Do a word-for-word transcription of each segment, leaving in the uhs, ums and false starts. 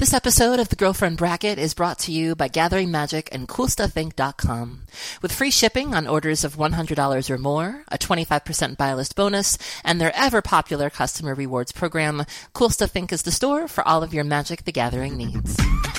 This episode of The Girlfriend Bracket is brought to you by Gathering Magic and Cool Stuff Inc dot com. With free shipping on orders of one hundred dollars or more, a twenty-five percent buy list bonus, and their ever-popular customer rewards program, Cool Stuff Incorporated is the store for all of your Magic the Gathering needs.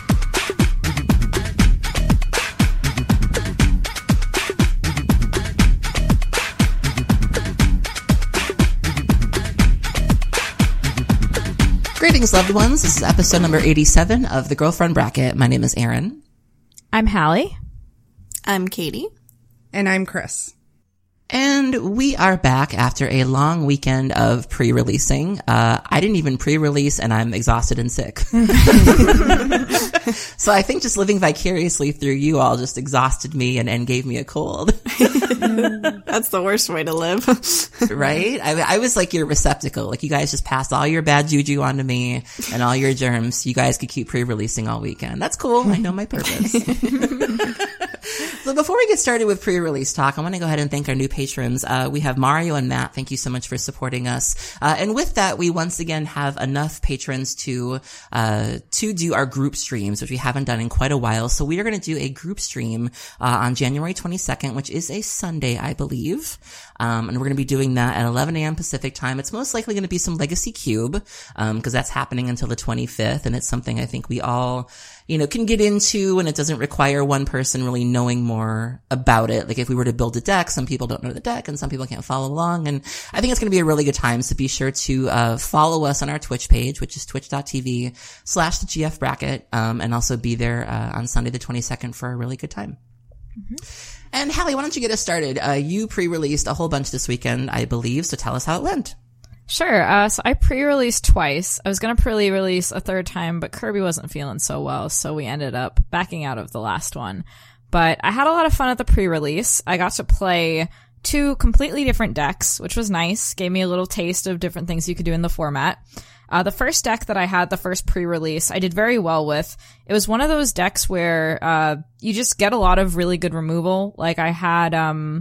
Greetings, loved ones. This is episode number eighty-seven of The Girlfriend Bracket. My name is Erin. I'm Hallie. I'm Katie. And I'm Chris. And we are back after a long weekend of pre-releasing. Uh, I didn't even pre-release and I'm exhausted and sick. So I think just living vicariously through you all just exhausted me and, and gave me a cold. That's the worst way to live. Right? I, I was like your receptacle. Like you guys just passed all your bad juju onto me and all your germs. You guys could keep pre-releasing all weekend. That's cool. I know my purpose. So before we get started with pre-release talk, I want to go ahead and thank our new patrons. Uh, we have Mario and Matt. Thank you so much for supporting us. Uh, and with that, we once again have enough patrons to, uh, to do our group streams, which we haven't done in quite a while. So we are going to do a group stream, uh, on January twenty-second, which is a Sunday, I believe. Um, and we're going to be doing that at eleven a.m. Pacific time. It's most likely going to be some Legacy Cube, um, cause that's happening until the twenty-fifth. And it's something I think we all, you know, can get into, and it doesn't require one person really knowing more about it. Like if we were to build a deck, some people don't know the deck and some people can't follow along. And I think it's going to be a really good time. So be sure to, uh, follow us on our Twitch page, which is twitch.tv slash the GF bracket. Um, and also be there, uh, on Sunday the twenty-second for a really good time. Mm-hmm. And Hallie, why don't you get us started? Uh, you pre-released a whole bunch this weekend, I believe. So tell us how it went. Sure. Uh, so I pre-released twice. I was going to pre-release a third time, but Kirby wasn't feeling so well, so we ended up backing out of the last one. But I had a lot of fun at the pre-release. I got to play two completely different decks, which was nice. Gave me a little taste of different things you could do in the format. Uh, the first deck that I had, the first pre-release, I did very well with. It was one of those decks where, uh, you just get a lot of really good removal. Like I had, um,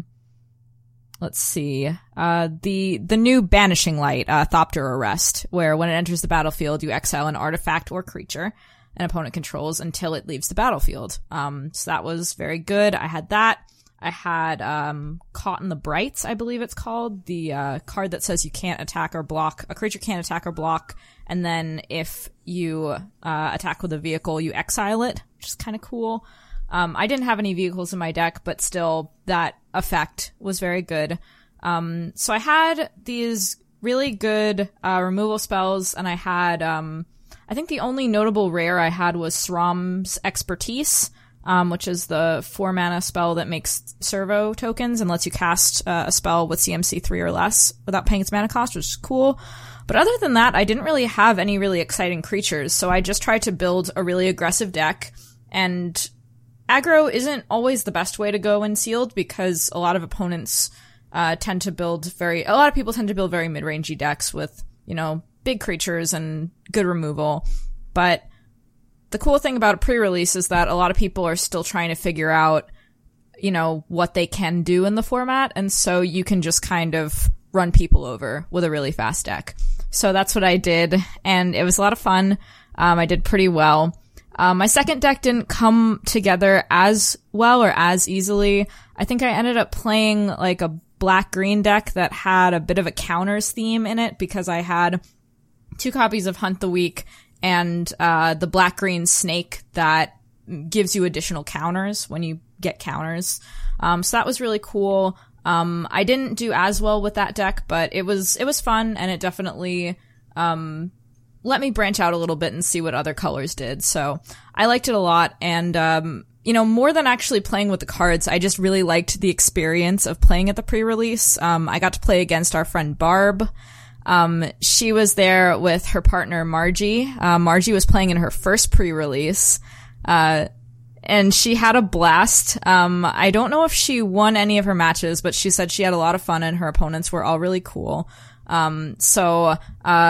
let's see, uh, the, the new Banishing Light, uh, Thopter Arrest, where when it enters the battlefield, you exile an artifact or creature an opponent controls until it leaves the battlefield. Um, so that was very good. I had that. I had, um, Caught in the Brights, I believe it's called. The, uh, card that says you can't attack or block, a creature can't attack or block, and then if you, uh, attack with a vehicle, you exile it, which is kind of cool. Um, I didn't have any vehicles in my deck, but still, that effect was very good. Um, so I had these really good, uh, removal spells, and I had, um, I think the only notable rare I had was Thram's Expertise, um, which is the four mana spell that makes servo tokens and lets you cast uh, a spell with C M C three or less without paying its mana cost, which is cool. But other than that, I didn't really have any really exciting creatures, so I just tried to build a really aggressive deck, and aggro isn't always the best way to go in sealed because a lot of opponents uh tend to build very, a lot of people tend to build very mid-rangey decks with, you know, big creatures and good removal. But the cool thing about a pre-release is that a lot of people are still trying to figure out, you know, what they can do in the format, and so you can just kind of run people over with a really fast deck. So that's what I did, and it was a lot of fun. Um, I did pretty well. Um, my second deck didn't come together as well or as easily. I think I ended up playing like a black-green deck that had a bit of a counters theme in it because I had two copies of Hunt the Weak and uh the black-green snake that gives you additional counters when you get counters. Um, so that was really cool. Um, I didn't do as well with that deck, but it was, it was fun, and it definitely, um, let me branch out a little bit and see what other colors did. So I liked it a lot, and, um, you know, more than actually playing with the cards, I just really liked the experience of playing at the pre-release. Um, I got to play against our friend Barb. Um, she was there with her partner Margie. Uh, Margie was playing in her first pre-release. Uh, And she had a blast. Um, I don't know if she won any of her matches, but she said she had a lot of fun and her opponents were all really cool. Um, so, uh,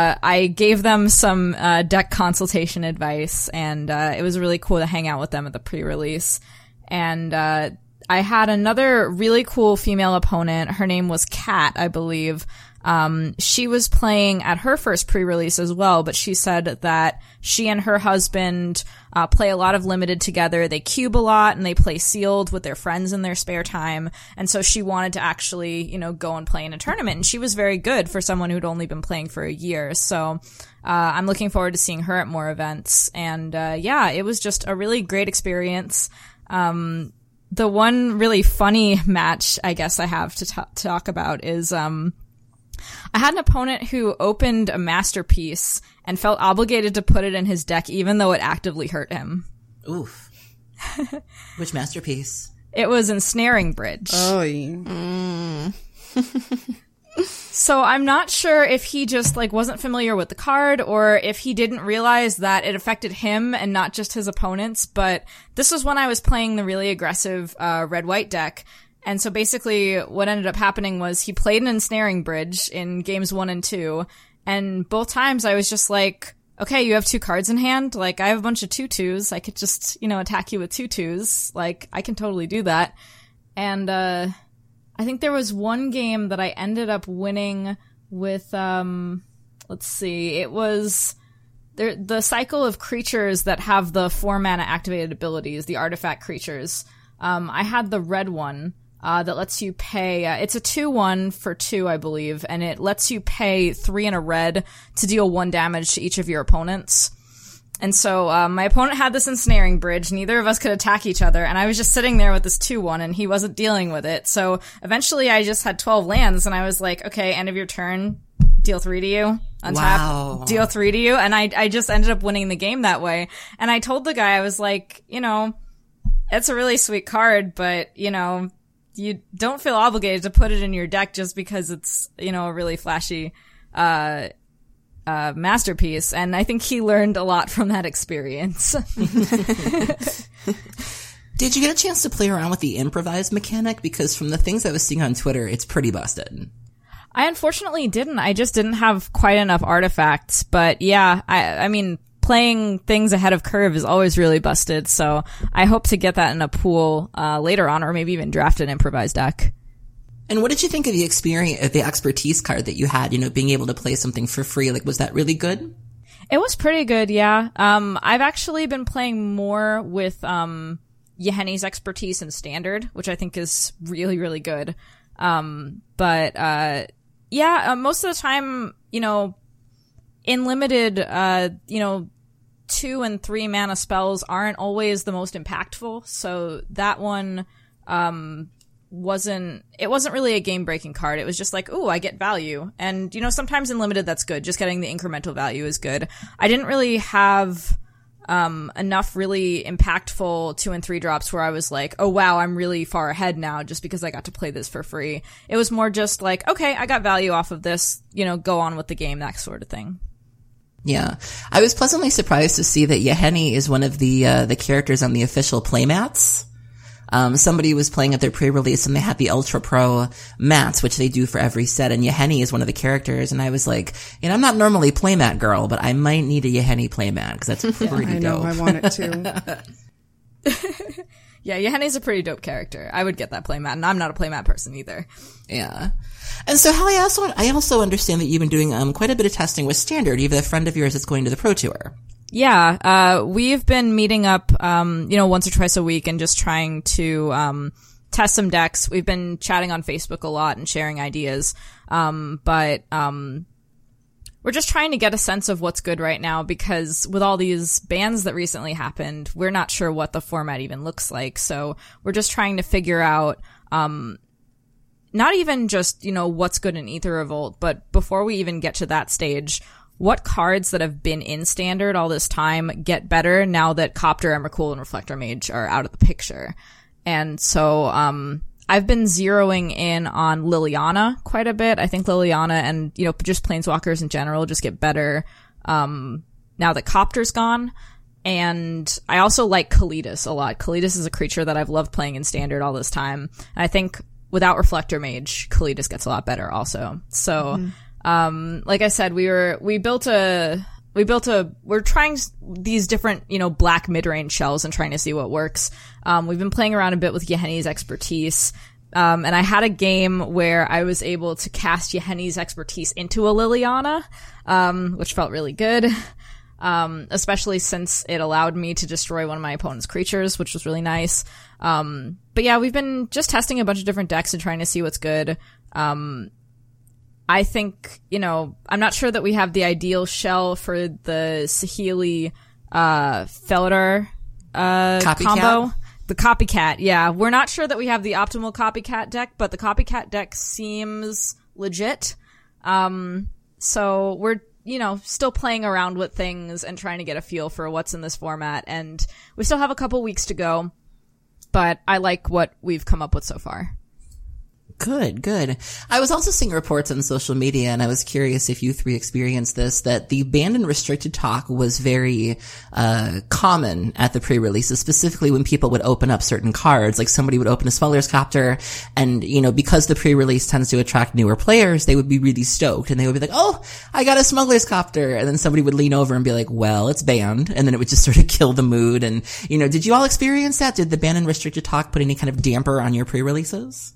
I gave them some, uh, deck consultation advice, and, uh, it was really cool to hang out with them at the pre-release. And, uh, I had another really cool female opponent. Her name was Kat, I believe. Um, she was playing at her first pre-release as well, but she said that she and her husband uh, play a lot of Limited together. They cube a lot and they play Sealed with their friends in their spare time. And so she wanted to actually, you know, go and play in a tournament. And she was very good for someone who'd only been playing for a year. So uh, I'm looking forward to seeing her at more events. And uh, yeah, it was just a really great experience. Um, the one really funny match I guess I have to t- talk about is um I had an opponent who opened a masterpiece and felt obligated to put it in his deck even though it actively hurt him. Oof. Which masterpiece? It was Ensnaring Bridge. Oh, yeah. Mm. So I'm not sure if he just like wasn't familiar with the card or if he didn't realize that it affected him and not just his opponents, but this was when I was playing the really aggressive uh red-white deck. And so basically what ended up happening was he played an Ensnaring Bridge in games one and two, and both times I was just like, okay, you have two cards in hand. Like, I have a bunch of two-twos. I could just, you know, attack you with two-twos. Like, I can totally do that. And, uh, I think there was one game that I ended up winning with, um, let's see, it was there, the cycle of creatures that have the four mana activated abilities, the artifact creatures. Um, I had the red one. Uh, that lets you pay, uh, it's a two one for two, I believe, and it lets you pay three and a red to deal one damage to each of your opponents. And so, uh, my opponent had this Ensnaring Bridge, neither of us could attack each other, and I was just sitting there with this two one, and he wasn't dealing with it. So, eventually I just had twelve lands, and I was like, okay, end of your turn, deal three to you, untap, Wow. deal three to you, and I, I just ended up winning the game that way. And I told the guy, I was like, you know, it's a really sweet card, but, you know, you don't feel obligated to put it in your deck just because it's, you know, a really flashy, uh, uh, masterpiece. And I think he learned a lot from that experience. Did you get a chance to play around with the improvised mechanic? Because from the things I was seeing on Twitter, it's pretty busted. I unfortunately didn't. I just didn't have quite enough artifacts. But yeah, I, I mean, playing things ahead of curve is always really busted, so I hope to get that in a pool uh later on, or maybe even draft an improvised deck. And what did you think of the experience, of the expertise card that you had, you know, being able to play something for free? Like, was that really good? It was pretty good, yeah. Um, I've actually been playing more with um Yeheni's expertise in Standard, which I think is really, really good. Um, but uh, yeah, uh, most of the time, you know, in Limited, uh, you know, two and three mana spells aren't always the most impactful, so that one um wasn't it wasn't really a game breaking card. It was just like, ooh, I get value. And you know, sometimes in Limited that's good. Just getting the incremental value is good. I didn't really have um enough really impactful two and three drops where I was like, oh wow, I'm really far ahead now just because I got to play this for free. It was more just like, okay, I got value off of this, you know, go on with the game, that sort of thing. Yeah. I was pleasantly surprised to see that Yeheni is one of the, uh, the characters on the official playmats. Um, somebody was playing at their pre-release and they had the Ultra Pro mats, which they do for every set, and Yeheni is one of the characters, and I was like, you know, I'm not normally playmat girl, but I might need a Yeheni playmat, because that's pretty I know, dope. I want it too. Yeah, Yeheni's a pretty dope character. I would get that playmat, and I'm not a playmat person either. Yeah. And so, Hallie, I also, I also understand that you've been doing um quite a bit of testing with Standard. You have a friend of yours that's going to the Pro Tour. Yeah, uh, we've been meeting up, um, you know, once or twice a week and just trying to, um, test some decks. We've been chatting on Facebook a lot and sharing ideas. Um, but, um, we're just trying to get a sense of what's good right now, because with all these bans that recently happened, we're not sure what the format even looks like. So we're just trying to figure out, um, not even just, you know, what's good in Aether Revolt, but before we even get to that stage, what cards that have been in Standard all this time get better now that Copter, Emrakul, and Reflector Mage are out of the picture. And so, um, I've been zeroing in on Liliana quite a bit. I think Liliana and, you know, just Planeswalkers in general just get better, um, now that Copter's gone. And I also like Kalidas a lot. Kalidas is a creature that I've loved playing in Standard all this time. And I think without Reflector Mage, Kalidas gets a lot better also. So, mm-hmm. Um, like I said, we were, we built a, we built a, we're trying these different, you know, black mid-range shells and trying to see what works. Um, we've been playing around a bit with Yeheni's expertise. Um, and I had a game where I was able to cast Yahenni's expertise into a Liliana, um, which felt really good. Um, especially since it allowed me to destroy one of my opponent's creatures, which was really nice. Um, but yeah, we've been just testing a bunch of different decks and trying to see what's good. Um, I think, you know, I'm not sure that we have the ideal shell for the Saheeli, uh, Felidar, uh, Copycat? combo. The copycat, yeah. We're not sure that we have the optimal copycat deck, but the copycat deck seems legit. Um, so we're, you know, still playing around with things and trying to get a feel for what's in this format. And we still have a couple weeks to go, but I like what we've come up with so far. Good, good. I was also seeing reports on social media, and I was curious if you three experienced this, that the banned and restricted talk was very uh common at the pre-releases, specifically when people would open up certain cards. Like somebody would open a Smuggler's Copter, and, you know, because the pre-release tends to attract newer players, they would be really stoked, and they would be like, oh, I got a Smuggler's Copter, and then somebody would lean over and be like, well, it's banned, and then it would just sort of kill the mood. And, you know, did you all experience that? Did the banned and restricted talk put any kind of damper on your pre-releases?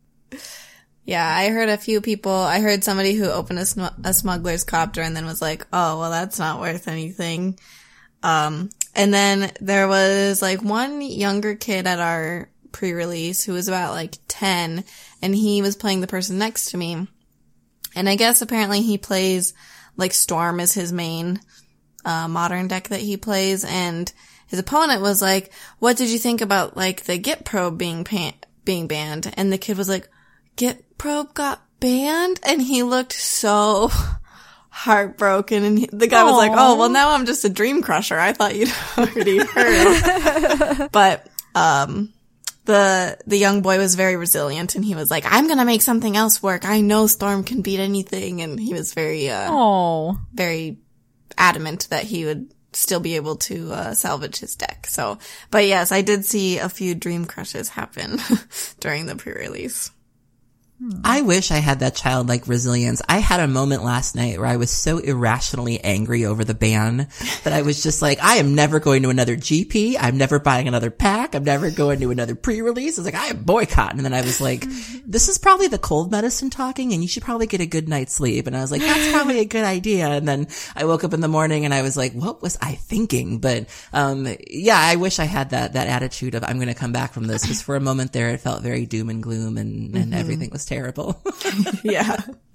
Yeah, I heard a few people, I heard somebody who opened a, sm- a Smuggler's Copter and then was like, oh, well, that's not worth anything. Um, and then there was like one younger kid at our pre-release who was about like ten, and he was playing the person next to me. And I guess apparently he plays like Storm is his main, uh, modern deck that he plays. And his opponent was like, what did you think about like the Git probe being pan- being banned? And the kid was like, Git probe got banned? And he looked so heartbroken, and he, the guy Aww. was like, oh, well, now I'm just a Dream Crusher. I thought you'd already heard. But um the the young boy was very resilient, and he was like, I'm gonna make something else work. I know Storm can beat anything. And he was very uh Aww. very adamant that he would still be able to uh salvage his deck. So, but yes, I did see a few Dream Crushes happen during the pre-release. I wish I had that childlike resilience. I had a moment last night where I was so irrationally angry over the ban that I was just like, I am never going to another G P. I'm never buying another pack. I'm never going to another pre-release. I was like, I am boycotting. And then I was like, this is probably the cold medicine talking, and you should probably get a good night's sleep. And I was like, that's probably a good idea. And then I woke up in the morning and I was like, what was I thinking? But, um, yeah, I wish I had that, that attitude of I'm going to come back from this, because for a moment there, it felt very doom and gloom, and, and mm-hmm. everything was terrible. Yeah.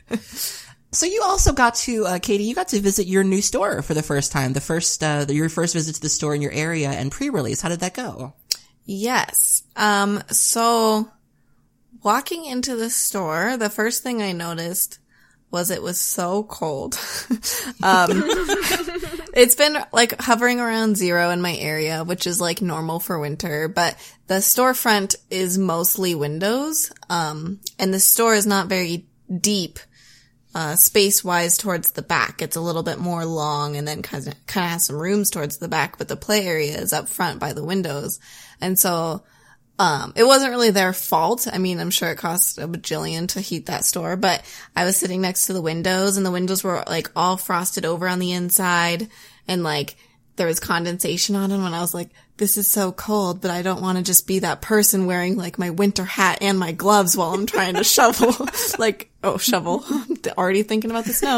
So you also got to, uh, Katie, you got to visit your new store for the first time, the first, uh, your first visit to the store in your area and pre-release. How did that go? Yes. Um, so walking into the store, the first thing I noticed was it was so cold. um, it's been like hovering around zero in my area, which is like normal for winter, but the storefront is mostly windows. Um, and the store is not very deep, uh, space-wise towards the back. It's a little bit more long, and then kind of, kind of has some rooms towards the back, but the play area is up front by the windows. And so, Um, it wasn't really their fault. I mean, I'm sure it cost a bajillion to heat that store, but I was sitting next to the windows, and the windows were like all frosted over on the inside, and like there was condensation on them, and I was like, this is so cold, but I don't want to just be that person wearing like my winter hat and my gloves while I'm trying to shovel. Like, oh, shovel. Already thinking about the snow.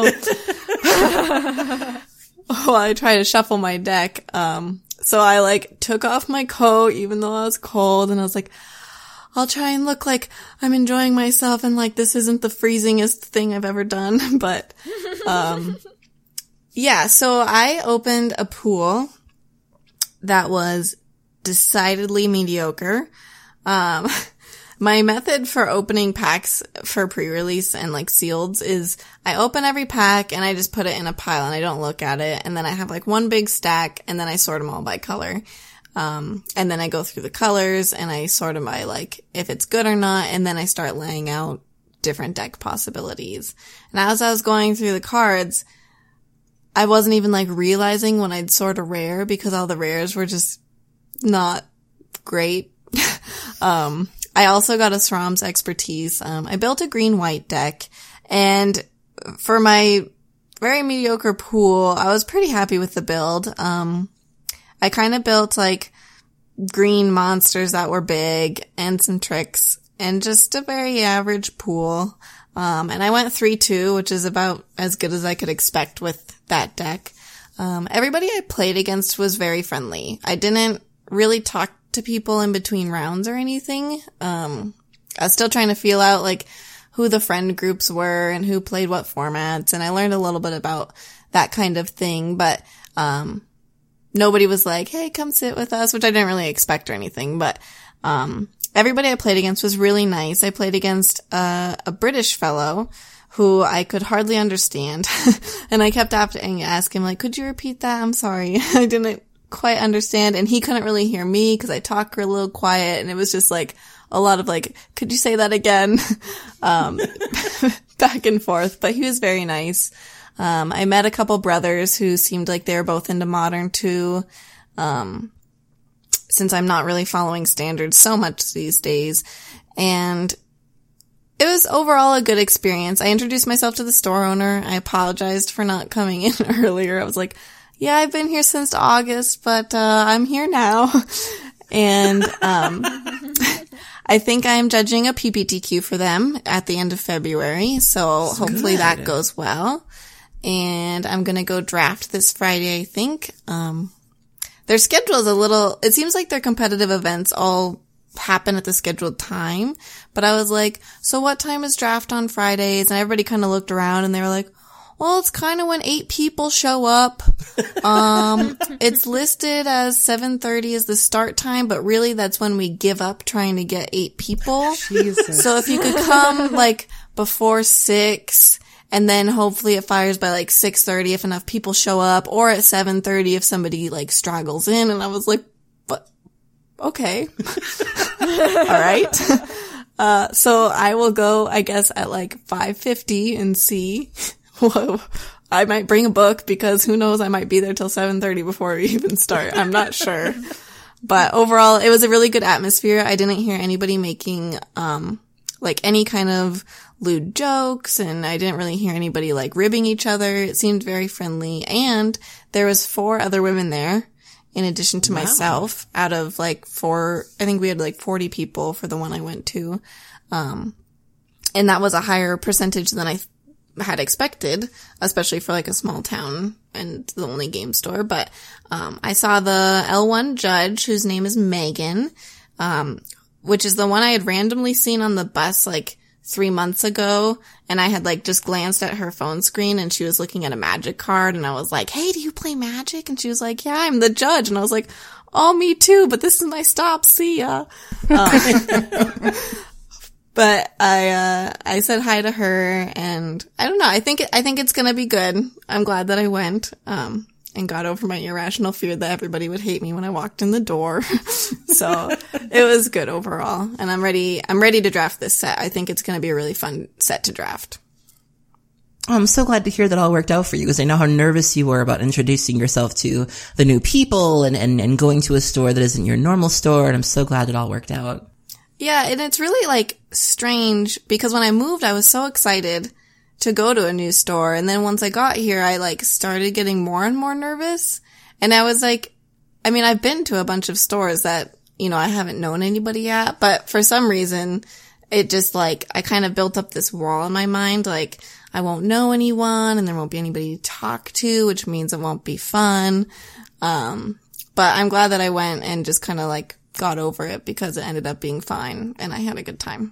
While I try to shuffle my deck. Um, So I like took off my coat even though I was cold, and I was like, I'll try and look like I'm enjoying myself and like this isn't the freezingest thing I've ever done. But, um, yeah, so I opened a pool that was decidedly mediocre. Um, my method for opening packs for pre-release and like sealeds is I open every pack and I just put it in a pile and I don't look at it. And then I have like one big stack, and then I sort them all by color. Um, and then I go through the colors and I sort them by like if it's good or not. And then I start laying out different deck possibilities. And as I was going through the cards, I wasn't even like realizing when I'd sort a rare, because all the rares were just not great. um, I also got a Sram's expertise. Um, I built a green-white deck, and for my very mediocre pool, I was pretty happy with the build. Um, I kind of built like green monsters that were big and some tricks, and just a very average pool. Um, and I went three two, which is about as good as I could expect with that deck. Um, everybody I played against was very friendly. I didn't really talk to people in between rounds or anything. Um, I was still trying to feel out, like, who the friend groups were and who played what formats, and I learned a little bit about that kind of thing, but, um, nobody was like, hey, come sit with us, which I didn't really expect or anything, but, um, everybody I played against was really nice. I played against, uh, a British fellow who I could hardly understand, and I kept asking, asking, like, could you repeat that? I'm sorry. I didn't quite understand, and he couldn't really hear me because I talk a little quiet, and it was just like a lot of like, could you say that again? um, back and forth, but he was very nice. Um, I met a couple brothers who seemed like they were both into Modern too. Um, since I'm not really following standards so much these days, and it was overall a good experience. I introduced myself to the store owner. I apologized for not coming in earlier. I was like, yeah, I've been here since August, but, uh, I'm here now. And, um, I think I'm judging a P P T Q for them at the end of February. So That's hopefully good. that goes well. And I'm going to go draft this Friday, I think. Um, their schedule is a little, it seems like their competitive events all happen at the scheduled time. But I was like, so what time is draft on Fridays? And everybody kind of looked around and they were like, well, it's kind of when eight people show up. Um, it's listed as seven thirty as the start time, but really that's when we give up trying to get eight people. Jesus. So if you could come like before six, and then hopefully it fires by like six thirty if enough people show up, or at seven thirty if somebody like straggles in. And I was like, but okay. All right. Uh, so I will go, I guess, at like five fifty and see. Whoa. I might bring a book because who knows, I might be there till seven thirty before we even start. I'm not sure. But overall, it was a really good atmosphere. I didn't hear anybody making, um, like any kind of lewd jokes, and I didn't really hear anybody like ribbing each other. It seemed very friendly, and there was four other women there in addition to Wow. myself out of like four, I think we had like forty people for the one I went to. Um, and that was a higher percentage than I th- had expected, especially for like a small town and the only game store. But, um, I saw the L one judge, whose name is Megan, um, which is the one I had randomly seen on the bus like three months ago. And I had like just glanced at her phone screen and she was looking at a Magic card, and I was like, hey, do you play Magic? And she was like, yeah, I'm the judge. And I was like, oh, me too, but this is my stop. See ya. Um, But I, uh, I said hi to her, and I don't know. I think, it, I think it's gonna be good. I'm glad that I went, um, and got over my irrational fear that everybody would hate me when I walked in the door. So it was good overall. And I'm ready, I'm ready to draft this set. I think it's gonna be a really fun set to draft. I'm so glad to hear that all worked out for you, because I know how nervous you were about introducing yourself to the new people and, and, and going to a store that isn't your normal store. And I'm so glad it all worked out. Yeah, and it's really, like, strange, because when I moved, I was so excited to go to a new store, and then once I got here, I, like, started getting more and more nervous, and I was like, I mean, I've been to a bunch of stores that, you know, I haven't known anybody at, but for some reason, it just, like, I kind of built up this wall in my mind, like, I won't know anyone, and there won't be anybody to talk to, which means it won't be fun, um, but I'm glad that I went and just kind of, like, got over it, because it ended up being fine and I had a good time.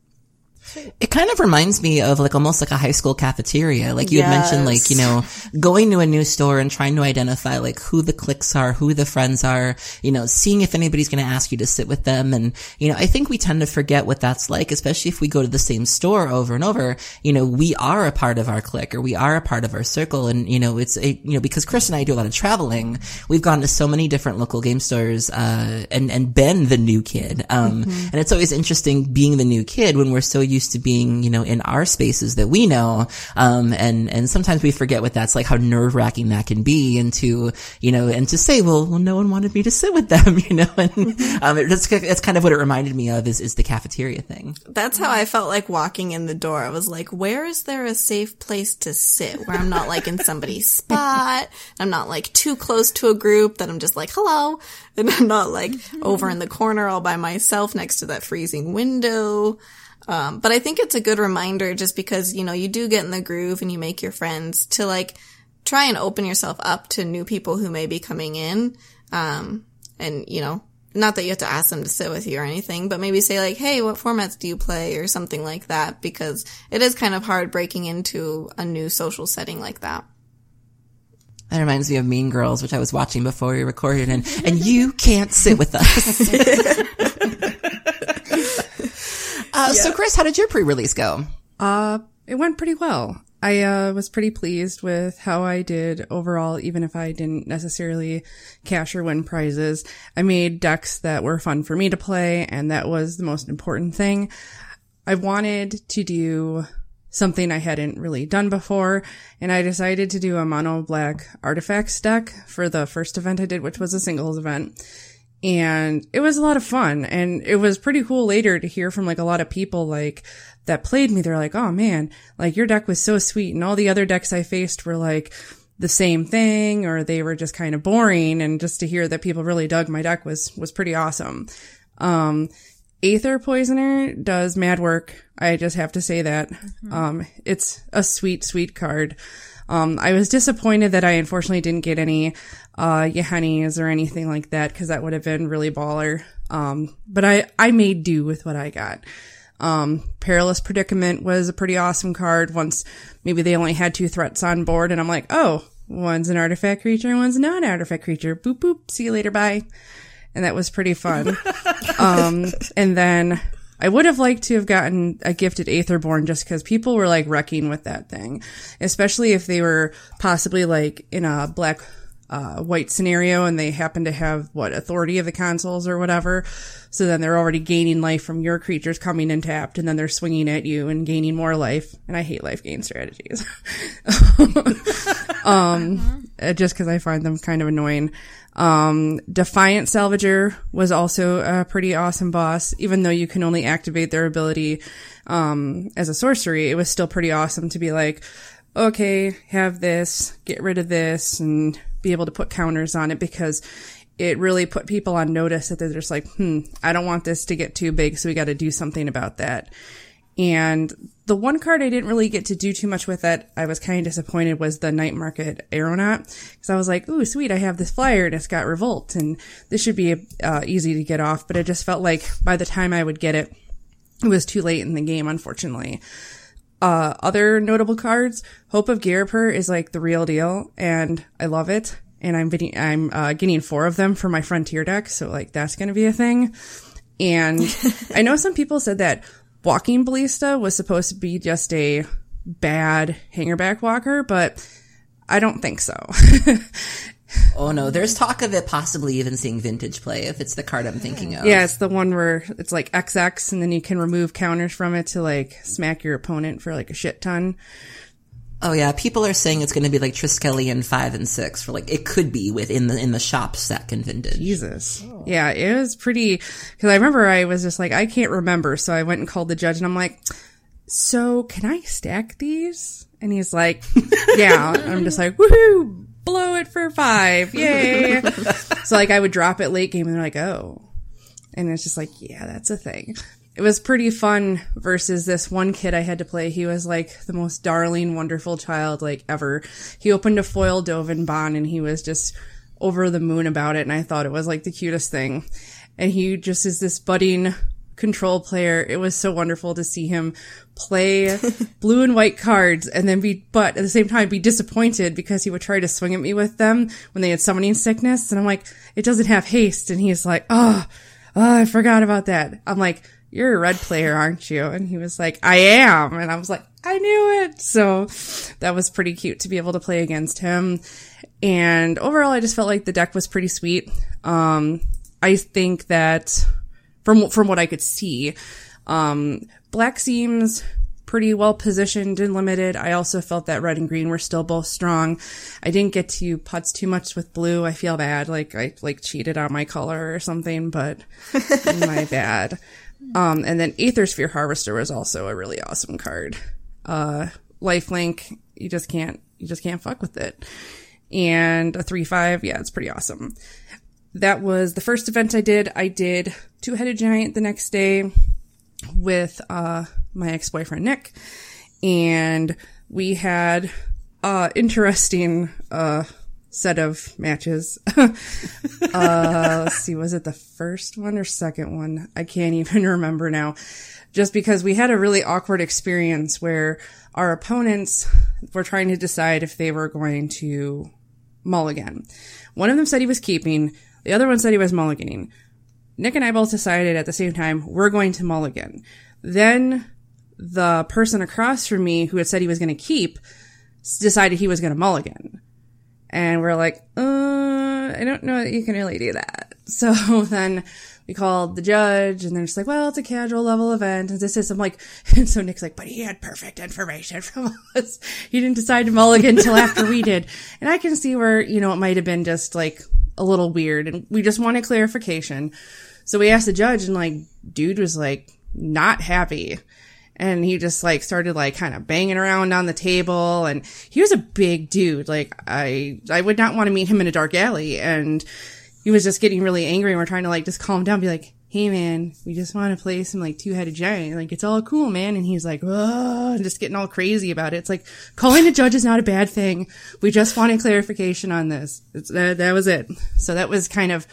It kind of reminds me of like almost like a high school cafeteria. Like you had Yes. mentioned, like, you know, going to a new store and trying to identify like who the cliques are, who the friends are, you know, seeing if anybody's going to ask you to sit with them. And, you know, I think we tend to forget what that's like, especially if we go to the same store over and over. You know, we are a part of our clique, or we are a part of our circle. And, you know, it's a, you know, because Chris and I do a lot of traveling, we've gone to so many different local game stores, uh, and, and been the new kid. Um, mm-hmm. And it's always interesting being the new kid when we're so used used to being, you know, in our spaces that we know. Um, and, and sometimes we forget what that's like, how nerve wracking that can be, and to, you know, and to say, well, well, no one wanted me to sit with them, you know, and, um, it, that's, that's kind of what it reminded me of is, is the cafeteria thing. That's how I felt like walking in the door. I was like, where is there a safe place to sit where I'm not like in somebody's spot? I'm not like too close to a group that I'm just like, hello. And I'm not like over in the corner all by myself next to that freezing window. Um, but I think it's a good reminder just because, you know, you do get in the groove and you make your friends to like try and open yourself up to new people who may be coming in. Um, and, you know, not that you have to ask them to sit with you or anything, but maybe say like, hey, what formats do you play or something like that, because it is kind of hard breaking into a new social setting like that. That reminds me of Mean Girls, which I was watching before we recorded, and, and you can't sit with us. uh, yeah. So Chris, how did your pre-release go? Uh, it went pretty well. I, uh, was pretty pleased with how I did overall, even if I didn't necessarily cash or win prizes. I made decks that were fun for me to play, and that was the most important thing. I wanted to do something I hadn't really done before, and I decided to do a mono black artifacts deck for the first event I did, which was a singles event. And it was a lot of fun, and it was pretty cool later to hear from like a lot of people like that played me. They're like, oh man, like your deck was so sweet, and all the other decks I faced were like the same thing, or they were just kind of boring. And just to hear that people really dug my deck was was pretty awesome. Um Aether Poisoner does mad work. I just have to say that. Mm-hmm. Um, it's a sweet, sweet card. Um, I was disappointed that I unfortunately didn't get any, uh, Yahenis or anything like that, cause that would have been really baller. Um, but I, I made do with what I got. Um, Perilous Predicament was a pretty awesome card. Once maybe they only had two threats on board, and I'm like, oh, one's an artifact creature, one's a non-artifact creature. Boop, boop. See you later. Bye. And that was pretty fun. um, and then I would have liked to have gotten a gifted Aetherborn just because people were like wrecking with that thing, especially if they were possibly like in a black, uh, white scenario and they happen to have what authority of the consoles or whatever. So then they're already gaining life from your creatures coming in tapped, and then they're swinging at you and gaining more life. And I hate life gain strategies. um, just because I find them kind of annoying. Um, Defiant Salvager was also a pretty awesome boss. Even though you can only activate their ability, um, as a sorcery, it was still pretty awesome to be like, okay, have this, get rid of this, and be able to put counters on it, because it really put people on notice that they're just like, hmm, I don't want this to get too big, so we got to do something about that. And the one card I didn't really get to do too much with that I was kind of disappointed was the Night Market Aeronaut. Because I was like, ooh, sweet, I have this flyer and it's got Revolt, and this should be uh, easy to get off. But it just felt like by the time I would get it, it was too late in the game, unfortunately. Uh, other notable cards, Hope of Ghirapur is like the real deal, and I love it. And I'm getting, I'm uh, getting four of them for my Frontier deck, so like that's going to be a thing. And I know some people said that Walking Ballista was supposed to be just a bad hangerback walker, but I don't think so. Oh no, there's talk of it possibly even seeing vintage play if it's the card I'm thinking of. Yeah, it's the one where it's like X X and then you can remove counters from it to like smack your opponent for like a shit ton. Oh yeah, people are saying it's going to be like Triskelion five and six for like, it could be within the, in the shop set in vintage. Jesus. Oh. Yeah, it was pretty, cause I remember I was just like, I can't remember. So I went and called the judge and I'm like, so can I stack these? And he's like, yeah. And I'm just like, woohoo, blow it for five. Yay. So like I would drop it late game and they're like, oh, and it's just like, yeah, that's a thing. It was pretty fun versus this one kid I had to play. He was like the most darling, wonderful child like ever. He opened a foil Dovin Bond and he was just over the moon about it. And I thought it was like the cutest thing. And he just is this budding control player. It was so wonderful to see him play blue and white cards and then be, but at the same time be disappointed because he would try to swing at me with them when they had summoning sickness. And I'm like, it doesn't have haste. And he's like, oh, oh, I forgot about that. I'm like, you're a red player, aren't you? And he was like, I am. And I was like, I knew it. So that was pretty cute to be able to play against him. And overall, I just felt like the deck was pretty sweet. Um, I think that from, from what I could see, Um, black seems pretty well positioned and limited. I also felt that red and green were still both strong. I didn't get to putz too much with blue. I feel bad. Like I like cheated on my color or something, but my bad. Um, and then Aethersphere Harvester was also a really awesome card. Uh, Lifelink, you just can't, you just can't fuck with it. And a three five, yeah, it's pretty awesome. That was the first event I did. I did Two-Headed Giant the next day with, uh, my ex-boyfriend Nick, and we had uh interesting uh set of matches. uh let's see, was it the first one or second one? I can't even remember now, just because we had a really awkward experience where our opponents were trying to decide if they were going to mulligan. One of them said he was keeping, the other one said he was mulliganing. Nick and I both decided at the same time we're going to mulligan. Then the person across from me who had said he was going to keep decided he was going to mulligan. And we're like, uh, I don't know that you can really do that. So then we called the judge and they're just like, well, it's a casual level event. And this is, I'm like, and so Nick's like, but he had perfect information from us. He didn't decide to mulligan until after we did. And I can see where, you know, it might have been just like a little weird. And we just wanted clarification. So we asked the judge and like, dude was like not happy. And he just like started like kind of banging around on the table, and he was a big dude. Like I, I would not want to meet him in a dark alley. And he was just getting really angry, and we're trying to like just calm him down, and be like, hey man, we just want to play some like Two-Headed Giant. Like it's all cool, man. And he's like, oh, and just getting all crazy about it. It's like calling the judge is not a bad thing. We just wanted clarification on this. It's, that, that was it. So that was kind of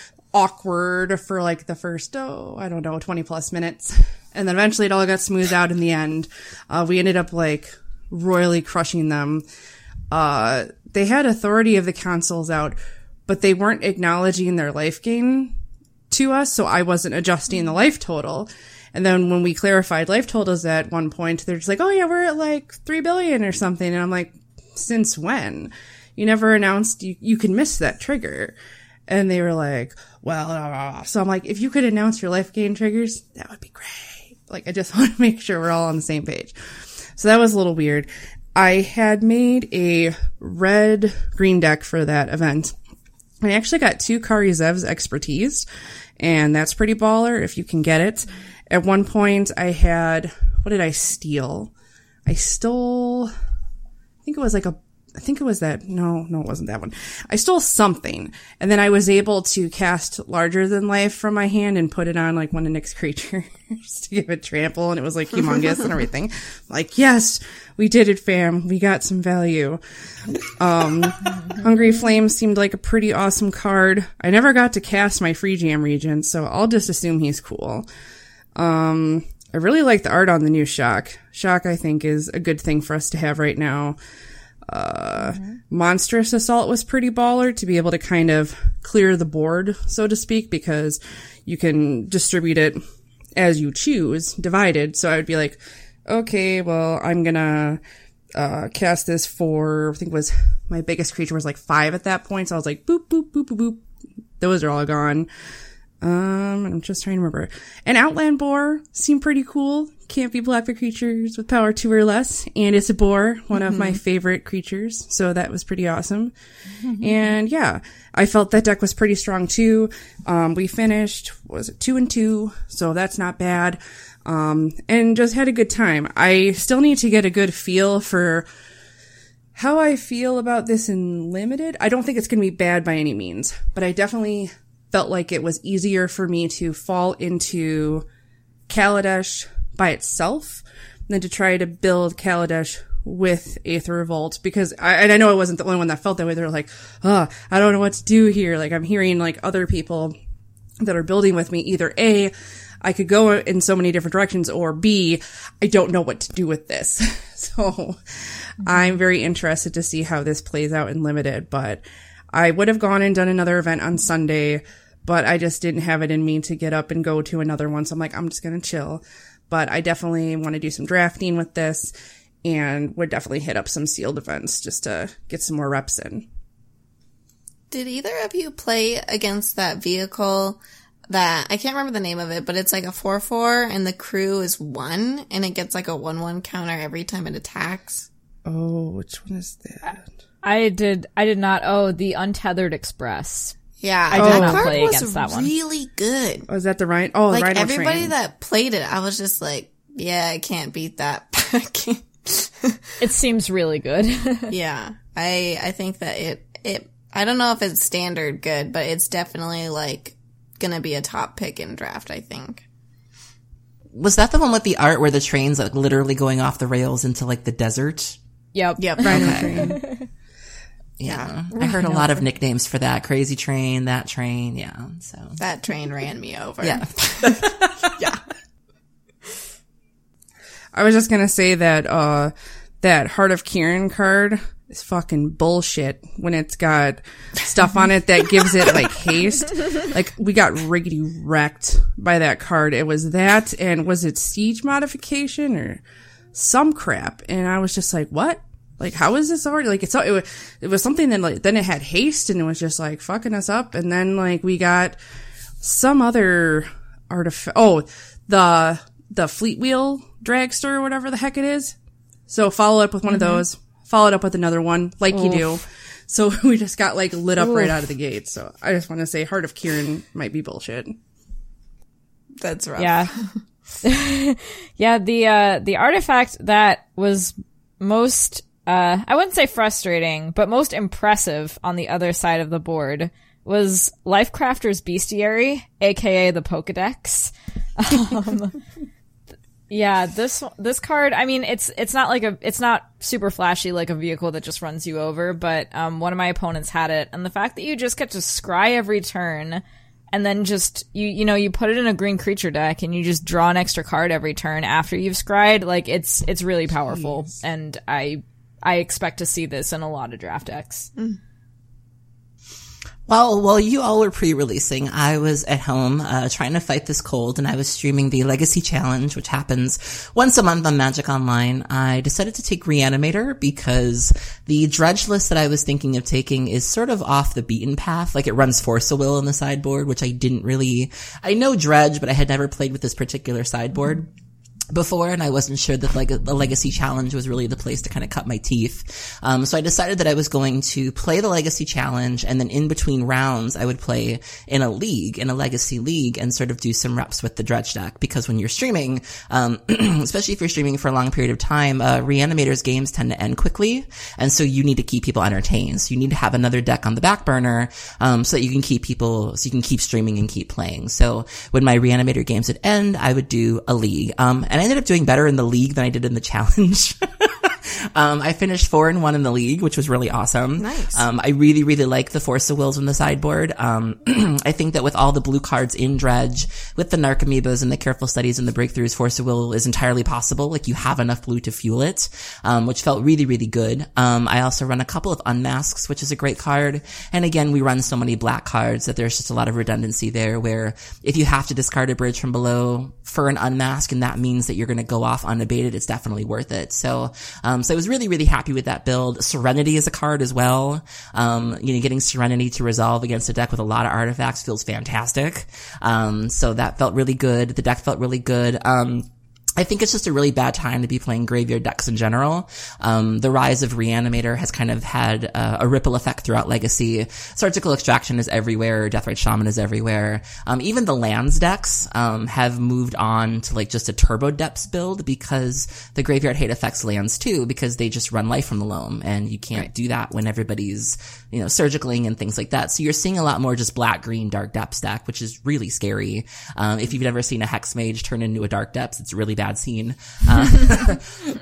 awkward for like the first, oh, I don't know, twenty plus minutes. And then eventually it all got smoothed out in the end. Uh, we ended up like royally crushing them. Uh, they had Authority of the Consuls out, but they weren't acknowledging their life gain to us. So I wasn't adjusting the life total. And then when we clarified life totals at one point, they're just like, oh yeah, we're at like three billion or something. And I'm like, since when? You never announced you, you can miss that trigger. And they were like, well, blah, blah, blah. So I'm like, if you could announce your life gain triggers, that would be great. Like, I just want to make sure we're all on the same page. So that was a little weird. I had made a red green deck for that event. I actually got two Kari Zev's Expertise, and that's pretty baller if you can get it. At one point I had, what did I steal? I stole, I think it was like a I think it was that, no, no, it wasn't that one. I stole something, and then I was able to cast Larger Than Life from my hand and put it on like one of Nick's creatures to give it trample, and it was like humongous and everything. Like, yes, we did it, fam. We got some value. Um, Hungry Flame seemed like a pretty awesome card. I never got to cast my Free Jam Regent, so I'll just assume he's cool. Um, I really like the art on the new Shock. Shock, I think, is a good thing for us to have right now. Uh, mm-hmm. Monstrous Assault was pretty baller to be able to kind of clear the board, so to speak, because you can distribute it as you choose, divided. So I would be like, okay, well, I'm gonna, uh, cast this for, I think it was, my biggest creature was like five at that point. So I was like, boop, boop, boop, boop, boop. Those are all gone. Um, I'm just trying to remember. And Outland Boar seemed pretty cool. Can't be blocked by creatures with power two or less. And it's a boar, one mm-hmm. of my favorite creatures. So that was pretty awesome. Mm-hmm. And yeah, I felt that deck was pretty strong too. Um, we finished, was it two and two? So that's not bad. Um, and just had a good time. I still need to get a good feel for how I feel about this in Limited. I don't think it's going to be bad by any means, but I definitely felt like it was easier for me to fall into Kaladesh by itself than to try to build Kaladesh with Aether Revolt, because I, and I know I wasn't the only one that felt that way. They're like, oh, I don't know what to do here. Like, I'm hearing like other people that are building with me, either A, I could go in so many different directions, or B, I don't know what to do with this. So mm-hmm. I'm very interested to see how this plays out in Limited, but I would have gone and done another event on Sunday, but I just didn't have it in me to get up and go to another one. So I'm like, I'm just going to chill. But I definitely want to do some drafting with this, and would definitely hit up some sealed events just to get some more reps in. Did either of you play against that vehicle that, I can't remember the name of it, but it's like a four four and the crew is one and it gets like a one one counter every time it attacks. Oh, which one is that? I did, I did not, oh, the Untethered Express. Yeah, I did that not card play was against that one. really good. Oh, is that the Rhino? Oh, the Like Rhino everybody train. that played it, I was just like, yeah, I can't beat that. I can't. It seems really good. Yeah, I I think that it it I don't know if it's standard good, but it's definitely like gonna be a top pick in draft, I think. Was that the one with the art where the train's like literally going off the rails into like the desert? Yep. Yep. Rhino Okay. train. Yeah. I heard a lot of nicknames for that. Crazy Train, that train. Yeah. So That train ran me over. yeah. Yeah. I was just gonna say that, uh, that Heart of Kieran card is fucking bullshit when it's got stuff on it that gives it, like, haste. Like, we got riggedy wrecked by that card. It was that, and was it Siege modification or some crap? And I was just like, what? Like, how is this already? Like, it's, it was, it was something that, like, then it had haste and it was just, like, fucking us up. And then, like, we got some other artifact. Oh, the, the Fleet Wheel Dragster or whatever the heck it is. So follow up with one Mm-hmm. of those, followed up with another one, like Oof. you do. So we just got like lit up Oof. right out of the gate. So I just want to say Heart of Kieran might be bullshit. That's rough. Yeah. Yeah, the, uh, the artifact that was most, uh, I wouldn't say frustrating, but most impressive on the other side of the board was Lifecrafter's Bestiary, aka the Pokedex. Um, yeah, this, this card, I mean, it's, it's not like a, it's not super flashy like a vehicle that just runs you over, but, um, one of my opponents had it, and the fact that you just get to scry every turn, and then just, you, you know, you put it in a green creature deck, and you just draw an extra card every turn after you've scryed, like, it's, it's really powerful, Jeez. and I, I expect to see this in a lot of draft decks. Mm. Well, while you all were pre-releasing, I was at home uh trying to fight this cold, and I was streaming the Legacy Challenge, which happens once a month on Magic Online. I decided to take Reanimator because the dredge list that I was thinking of taking is sort of off the beaten path. Like, it runs Force of Will in the sideboard, which I didn't really... I know dredge, but I had never played with this particular sideboard before, and I wasn't sure that like the Legacy Challenge was really the place to kind of cut my teeth. Um, so I decided that I was going to play the Legacy Challenge, and then in between rounds, I would play in a league, in a Legacy league, and sort of do some reps with the dredge deck. Because when you're streaming, um, especially if you're streaming for a long period of time, uh, Reanimator's games tend to end quickly, and so you need to keep people entertained. So you need to have another deck on the back burner, um, so that you can keep people, so you can keep streaming and keep playing. So when my Reanimator games would end, I would do a league. Um, and I ended up doing better in the league than I did in the challenge. Um, I finished four and one in the league, which was really awesome. Nice. Um, I really, really like the Force of Wills in the sideboard. Um, I think that with all the blue cards in Dredge, with the Narcomoebas and the Careful Studies and the Breakthroughs, Force of Will is entirely possible. Like, you have enough blue to fuel it, um, which felt really, really good. Um, I also run a couple of Unmasks, which is a great card. And again, we run so many black cards that there's just a lot of redundancy there, where if you have to discard a Bridge from Below for an Unmask, and that means that you're going to go off unabated, it's definitely worth it. So, um, so I was really, really happy with that build. Serenity is a card as well. Um, you know, getting Serenity to resolve against a deck with a lot of artifacts feels fantastic. Um, so that felt really good. The deck felt really good. Um, I think it's just a really bad time to be playing graveyard decks in general. Um, the rise of Reanimator has kind of had uh, a ripple effect throughout Legacy. Surgical Extraction is everywhere. Deathrite Shaman is everywhere. Um, even the lands decks, um, have moved on to like just a Turbo Depths build, because the graveyard hate affects lands too, because they just run life from the loam, and you can't right. do that when everybody's, you know, surgicaling and things like that. So you're seeing a lot more just black, green, dark depths deck, which is really scary. Um, if you've never seen a Hex Mage turn into a dark depths, it's really bad scene. Uh,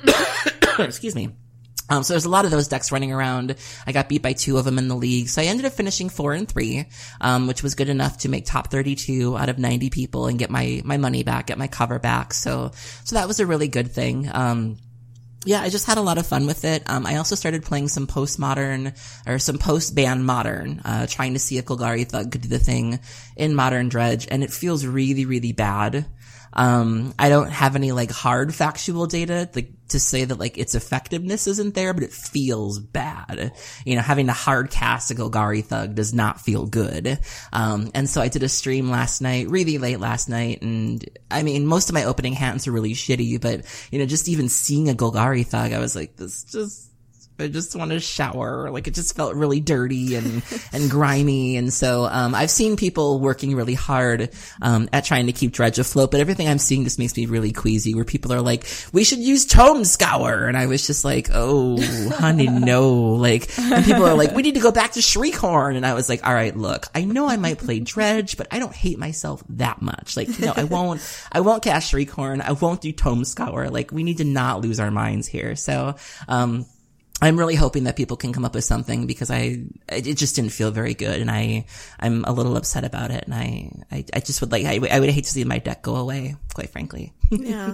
excuse me. Um, so there's a lot of those decks running around. I got beat by two of them in the league. So I ended up finishing four and three, um, which was good enough to make top thirty-two out of ninety people and get my, my money back, get my cover back. So, so that was a really good thing. Um, Yeah, I just had a lot of fun with it. Um, I also started playing some postmodern, or some post-ban modern, uh, trying to see if Golgari Thug could do the thing in Modern Dredge, and it feels really, really bad. Um, I don't have any like hard factual data like, to say that like its effectiveness isn't there, but it feels bad. You know, having to hard cast a Golgari Thug does not feel good. Um, and so I did a stream last night, really late last night, and I mean, most of my opening hands are really shitty, but you know, just even seeing a Golgari Thug, I was like, this just, I just want to shower. Like it just felt really dirty and, and grimy. And so, um, I've seen people working really hard, um, at trying to keep Dredge afloat, but everything I'm seeing just makes me really queasy, where people are like, we should use Tome Scour. And I was just like, oh, honey, no. Like, and people are like, we need to go back to Shriekhorn. And I was like, all right, look, I know I might play Dredge, but I don't hate myself that much. Like, no, I won't, I won't cast Shriekhorn. I won't do Tome Scour. Like, we need to not lose our minds here. So, um, I'm really hoping that people can come up with something, because I, it just didn't feel very good, and I, I'm a little upset about it, and I, I, I just would like, I, I would hate to see my deck go away, quite frankly. Yeah.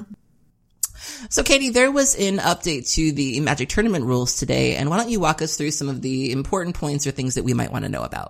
So Katie, there was an update to the Magic Tournament rules today, and why don't you walk us through some of the important points or things that we might want to know about?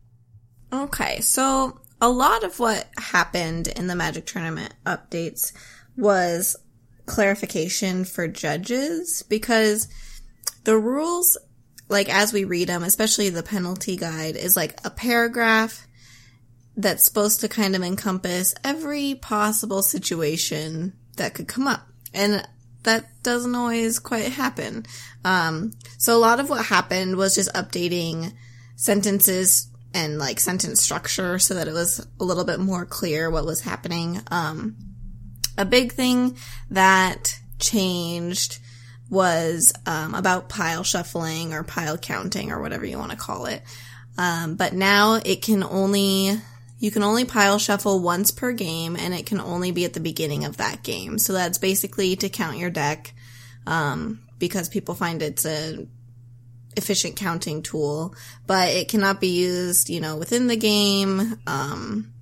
Okay, so a lot of what happened in the Magic Tournament updates was clarification for judges, because the rules, like as we read them, especially the penalty guide, is like a paragraph that's supposed to kind of encompass every possible situation that could come up. And that doesn't always quite happen. Um, so a lot of what happened was just updating sentences and like sentence structure so that it was a little bit more clear what was happening. Um, a big thing that changed was um, about pile shuffling or pile counting or whatever you want to call it. Um, but now it can only, you can only pile shuffle once per game, and it can only be at the beginning of that game. So that's basically to count your deck, um, because people find it's a efficient counting tool, but it cannot be used, you know, within the game. Um,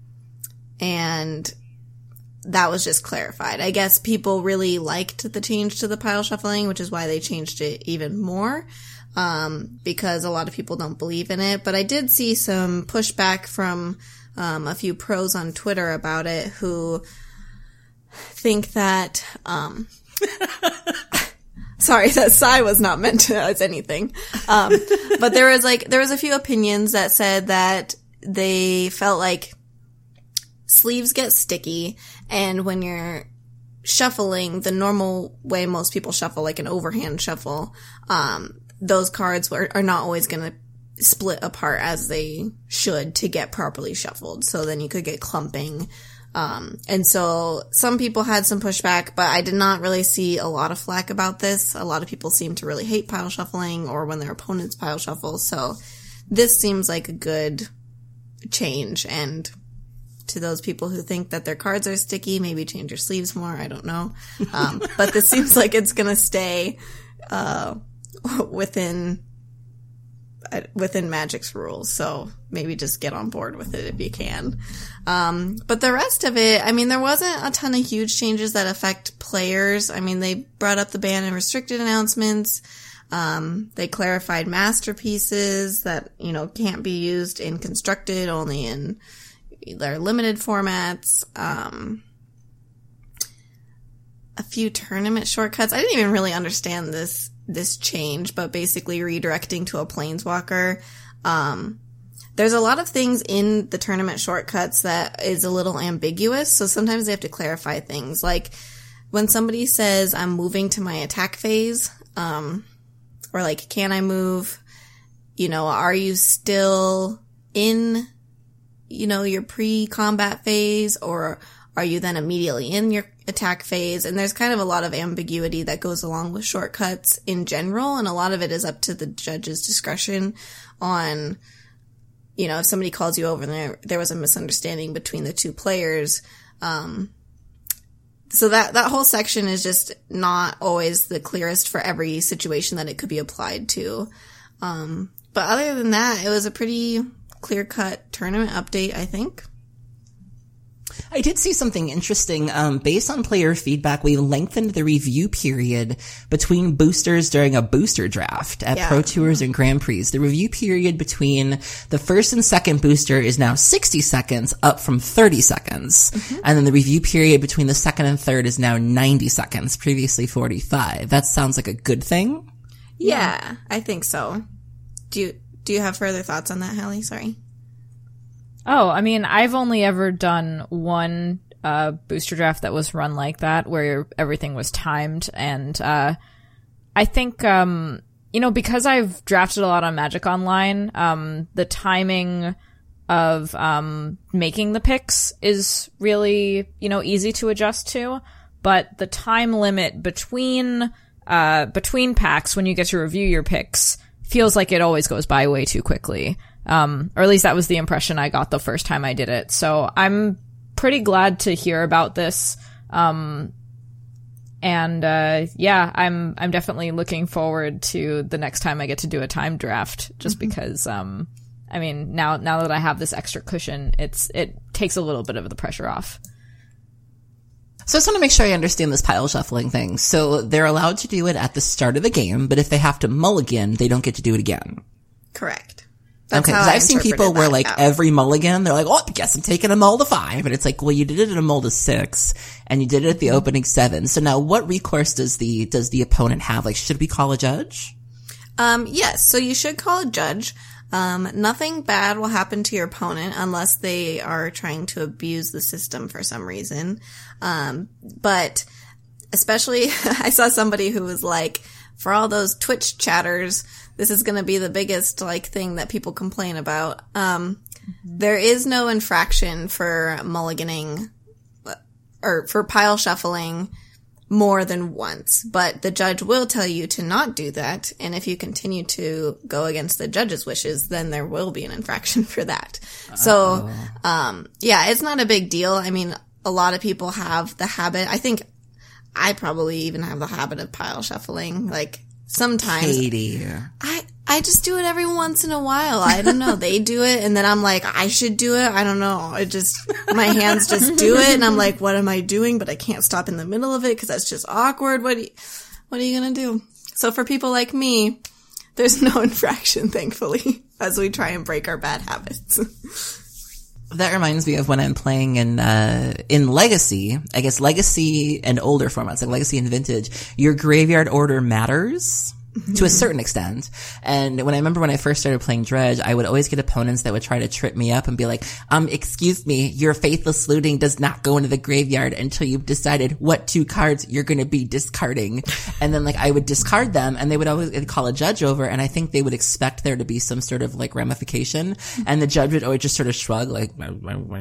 and that was just clarified. I guess people really liked the change to the pile shuffling, which is why they changed it even more, um, because a lot of people don't believe in it. But I did see some pushback from um, a few pros on Twitter about it who think that, um, sorry, that sigh was not meant to as anything. Um, but there was like, there was a few opinions that said that they felt like sleeves get sticky, and when you're shuffling the normal way most people shuffle, like an overhand shuffle, um, those cards are, are not always going to split apart as they should to get properly shuffled. So then you could get clumping. Um, and so some people had some pushback, but I did not really see a lot of flack about this. A lot of people seem to really hate pile shuffling, or when their opponents pile shuffle. So this seems like a good change, and to those people who think that their cards are sticky, maybe change your sleeves more. I don't know. Um, but this seems like it's going to stay, uh, within, uh, within Magic's rules. So maybe just get on board with it if you can. Um, but the rest of it, I mean, there wasn't a ton of huge changes that affect players. I mean, they brought up the ban and restricted announcements. Um, they clarified masterpieces that, you know, can't be used in constructed, only in their limited formats. Um, a few tournament shortcuts. I didn't even really understand this, this change, but basically redirecting to a planeswalker. Um, there's a lot of things in the tournament shortcuts that is a little ambiguous. So sometimes they have to clarify things. Like when somebody says, I'm moving to my attack phase, um, or like, can I move? You know, are you still in, you know, your pre-combat phase, or are you then immediately in your attack phase? And there's kind of a lot of ambiguity that goes along with shortcuts in general, and a lot of it is up to the judge's discretion on, you know, if somebody calls you over and there, there was a misunderstanding between the two players. Um, so that, that whole section is just not always the clearest for every situation that it could be applied to. Um, but other than that, it was a pretty clear-cut tournament update, I think. I did see something interesting. Um, based on player feedback, we lengthened the review period between boosters during a booster draft at Yeah. Pro Tours and Grand Prix. The review period between the first and second booster is now sixty seconds, up from thirty seconds. Mm-hmm. And then the review period between the second and third is now ninety seconds, previously forty-five. That sounds like a good thing. Yeah, I think so. Do you, do you have further thoughts on that, Hallie? Sorry. Oh, I mean, I've only ever done one uh, booster draft that was run like that, where everything was timed. And uh, I think, um, you know, because I've drafted a lot on Magic Online, um, the timing of um, making the picks is really, you know, easy to adjust to. But the time limit between uh, between packs when you get to review your picks feels like it always goes by way too quickly. Um, or at least that was the impression I got the first time I did it. So I'm pretty glad to hear about this. Um, and, uh, yeah, I'm, I'm definitely looking forward to the next time I get to do a time draft, just mm-hmm. because, um, I mean, now, now that I have this extra cushion, it's, it takes a little bit of the pressure off. So I just want to make sure I understand this pile shuffling thing. So they're allowed to do it at the start of the game, but if they have to mulligan, they don't get to do it again. Correct. That's okay, because I've seen people where, like, out. every mulligan, they're like, oh, I guess I'm taking a mull to five. And it's like, well, you did it in a mull to six, and you did it at the mm-hmm. opening seven. So now what recourse does the, does the opponent have? Like, should we call a judge? Um, yes. So you should call a judge. Um, nothing bad will happen to your opponent unless they are trying to abuse the system for some reason. Um, but especially, I saw somebody who was like, for all those Twitch chatters, this is going to be the biggest, like, thing that people complain about. Um, there is no infraction for mulliganing, or for pile shuffling more than once, but the judge will tell you to not do that. And if you continue to go against the judge's wishes, then there will be an infraction for that. Uh-oh. So, um, yeah, it's not a big deal. I mean, a lot of people have the habit. I think I probably even have the habit of pile shuffling. Like, sometimes Katie. I, I just do it every once in a while. I don't know. They do it and then I'm like, I should do it. I don't know. It just, my hands just do it and I'm like, what am I doing? But I can't stop in the middle of it because that's just awkward. What do you, what are you going to do? So for people like me, there's no infraction, thankfully, as we try and break our bad habits. That reminds me of when I'm playing in, uh, in Legacy, I guess Legacy and older formats, like Legacy and Vintage, your graveyard order matters. Mm-hmm. To a certain extent. And when I remember when I first started playing Dredge, I would always get opponents that would try to trip me up and be like, um, excuse me, your Faithless Looting does not go into the graveyard until you've decided what two cards you're going to be discarding. And then, like, I would discard them and they would always call a judge over, and I think they would expect there to be some sort of, like, ramification. And the judge would always just sort of shrug, like, so,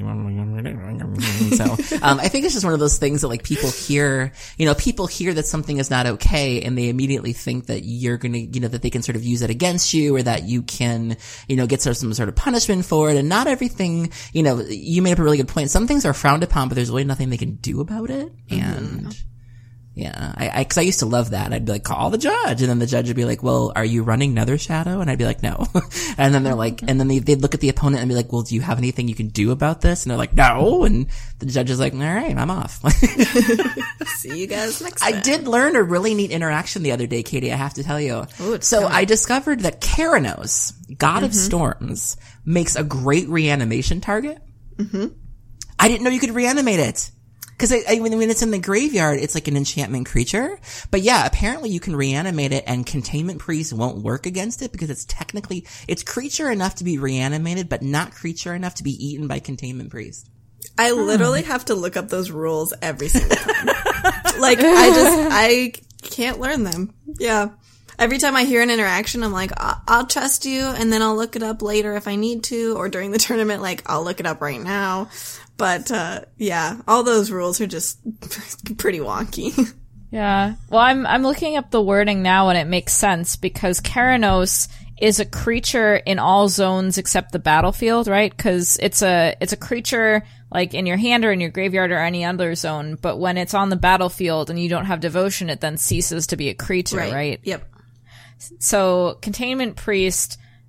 um, I think it's just one of those things that, like, people hear, you know, people hear that something is not okay and they immediately think that you you're going to, you know, that they can sort of use it against you, or that you can, you know, get some sort of punishment for it. And not everything, you know, you made up a really good point. Some things are frowned upon, but there's really nothing they can do about it. And mm-hmm. yeah, I, I, cause I used to love that. I'd be like, call the judge. And then the judge would be like, well, are you running Nether Shadow? And I'd be like, no. And then they're like, and then they, they'd look at the opponent and be like, well, do you have anything you can do about this? And they're like, no. And the judge is like, all right, I'm off. See you guys next time. I did learn a really neat interaction the other day, Katie, I have to tell you. Ooh, so coming. I discovered that Keranos, God mm-hmm. of Storms, makes a great reanimation target. Mm-hmm. I didn't know you could reanimate it. Cause I, I, when, when it's in the graveyard, it's like an enchantment creature. But yeah, apparently you can reanimate it, and Containment Priest won't work against it because it's technically, it's creature enough to be reanimated, but not creature enough to be eaten by Containment Priest. I literally have to look up those rules every single time. Like, I just, I can't learn them. Yeah. Every time I hear an interaction, I'm like, I'll, I'll trust you, and then I'll look it up later if I need to, or during the tournament, like, I'll look it up right now. But, uh, yeah, all those rules are just pretty wonky. Yeah. Well, I'm, I'm looking up the wording now, and it makes sense, because Keranos is a creature in all zones except the battlefield, right? Because it's a, it's a creature, like, in your hand or in your graveyard or any other zone, but when it's on the battlefield and you don't have devotion, it then ceases to be a creature, right? right? Yep. So, Containment Priest,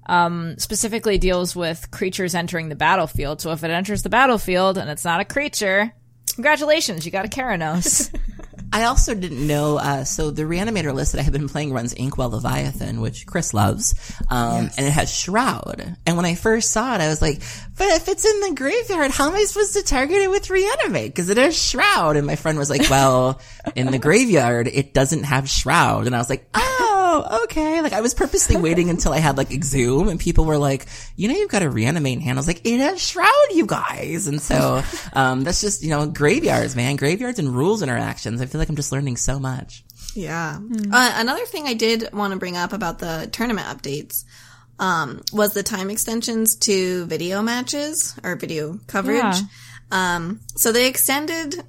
um, specifically deals with creatures entering the battlefield. So if it enters the battlefield and it's not a creature, congratulations, you got a Keranos. I also didn't know, uh, so the Reanimator list that I have been playing runs Inkwell Leviathan, which Chris loves, um, yes. and it has Shroud. And when I first saw it, I was like, but if it's in the graveyard, how am I supposed to target it with Reanimate? Because it has Shroud. And my friend was like, well, in the graveyard, it doesn't have Shroud. And I was like, oh, okay. Like, I was purposely waiting until I had, like, Exhume, and people were like, you know, you've got a Reanimate in hand. I was like, it has Shroud, you guys. And so, um, that's just, you know, graveyards, man. Graveyards and rules interactions. I feel like I'm just learning so much. Yeah. Mm. Uh, another thing I did want to bring up about the tournament updates um, was the time extensions to video matches or video coverage. Yeah. Um, so they extended.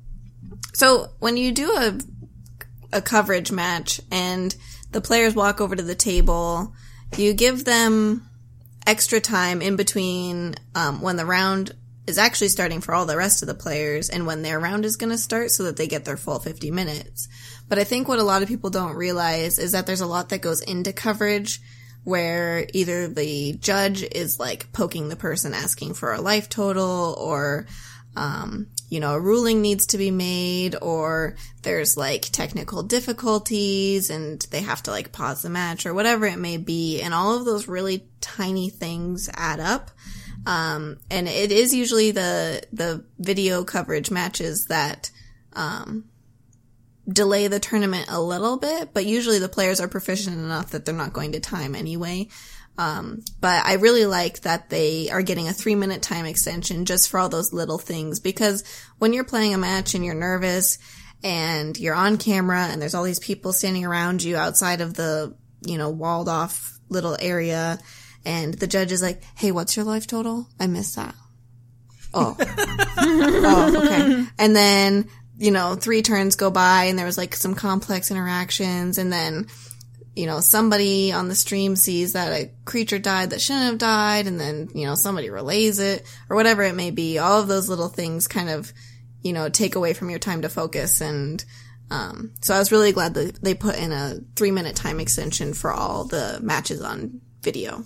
So when you do a a coverage match and the players walk over to the table, you give them extra time in between um, when the round is actually starting for all the rest of the players and when their round is going to start so that they get their full fifty minutes. But I think what a lot of people don't realize is that there's a lot that goes into coverage where either the judge is like poking the person asking for a life total, or um, you know, a ruling needs to be made, or there's like technical difficulties and they have to like pause the match or whatever it may be. And all of those really tiny things add up. Um, and it is usually the, the video coverage matches that, um, delay the tournament a little bit, but usually the players are proficient enough that they're not going to time anyway. Um, but I really like that they are getting a three minute time extension just for all those little things, because when you're playing a match and you're nervous and you're on camera and there's all these people standing around you outside of the, you know, walled off little area, and the judge is like, hey, what's your life total? I missed that. Oh. Oh, okay. And then, you know, three turns go by and there was like some complex interactions, and then, you know, somebody on the stream sees that a creature died that shouldn't have died, and then, you know, somebody relays it, or whatever it may be. All of those little things kind of, you know, take away from your time to focus. And um so I was really glad that they put in a three minute time extension for all the matches on video.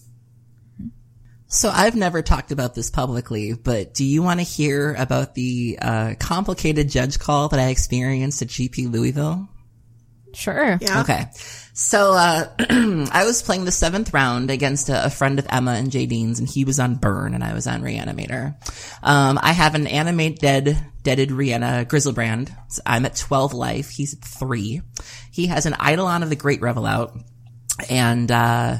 So I've never talked about this publicly, but do you want to hear about the uh complicated judge call that I experienced at G P Louisville? Sure. Yeah. Okay. So, uh, I was playing the seventh round against a, a friend of Emma and Jadine's, and he was on Burn and I was on Reanimator. Um, I have an animate dead, deaded Rihanna Grizzlebrand. So I'm at twelve life. He's at three. He has an Eidolon of the Great Revel out, and, uh,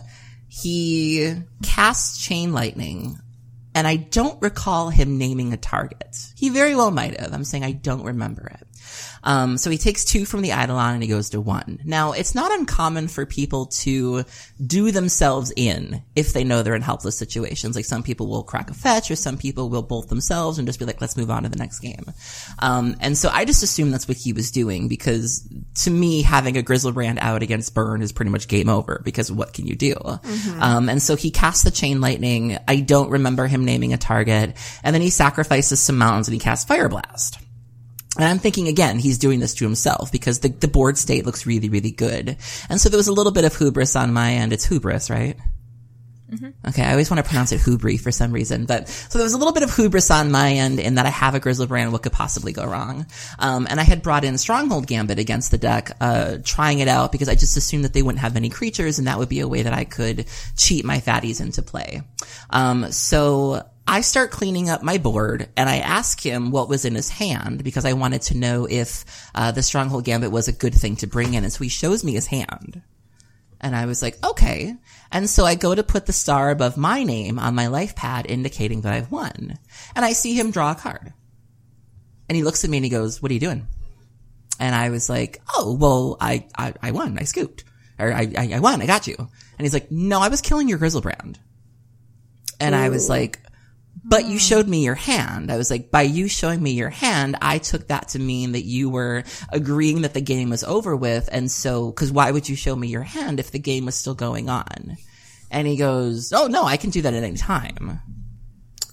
he casts Chain Lightning, and I don't recall him naming a target. He very well might have. I'm saying I don't remember it. Um, so he takes two from the Eidolon and he goes to one. Now, it's not uncommon for people to do themselves in if they know they're in helpless situations. Like, some people will crack a fetch, or some people will bolt themselves and just be like, let's move on to the next game. Um, and so I just assumed that's what he was doing, because to me, having a Grizzlebrand out against Burn is pretty much game over, because what can you do? Mm-hmm. Um, and so he casts the Chain Lightning. I don't remember him naming a target. And then he sacrifices some mountains and he casts Fire Blast. And I'm thinking, again, he's doing this to himself because the, the board state looks really, really good. And so there was a little bit of hubris on my end. It's hubris, right? Mm-hmm. Okay, I always want to pronounce it hubri for some reason. But so there was a little bit of hubris on my end in that I have a Grizzlebrand. What could possibly go wrong? Um, and I had brought in Stronghold Gambit against the deck, uh, trying it out because I just assumed that they wouldn't have many creatures, and that would be a way that I could cheat my fatties into play. Um, so I start cleaning up my board, and I ask him what was in his hand because I wanted to know if uh the Stronghold Gambit was a good thing to bring in. And so he shows me his hand. And I was like, okay. And so I go to put the star above my name on my life pad, indicating that I've won. And I see him draw a card. And he looks at me and he goes, what are you doing? And I was like, oh, well, I, I, I won. I scooped. Or I, I, I won. I got you. And he's like, no, I was killing your Grizzlebrand. And Ooh. I was like, but you showed me your hand. I was like, by you showing me your hand, I took that to mean that you were agreeing that the game was over with. And so, cause why would you show me your hand if the game was still going on? And he goes, oh no, I can do that at any time.